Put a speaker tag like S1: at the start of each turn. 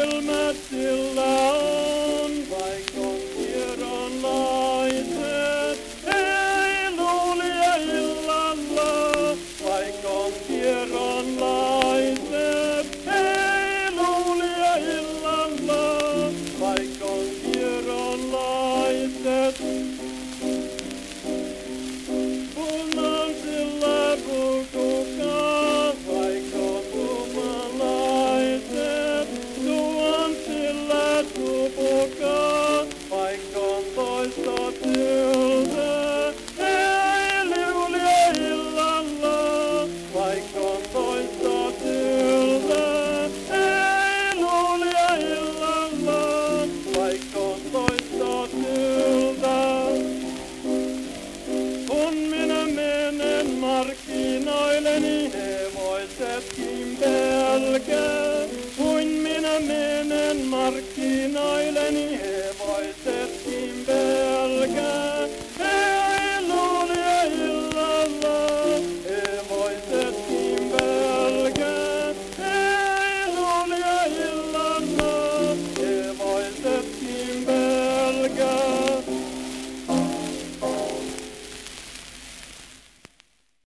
S1: silmät sillä on, vaik on tiedonlaiset. Ei luulija illalla, vaik on tiedonlaiset. Ei luulija illalla, vaik on tiedonlaiset. Punaisilla pukukaa, vaik on pumalaiset. Tuhansilla tupukaa, vaik on toista tylsää. Ei luulija illalla, vaik on toista tylsää. Ei luulija illalla, vaik on toista tylsää. Kun minä menen markkinoille, niin hevosetkin pelkää. Kun minä menen markkinoille, niin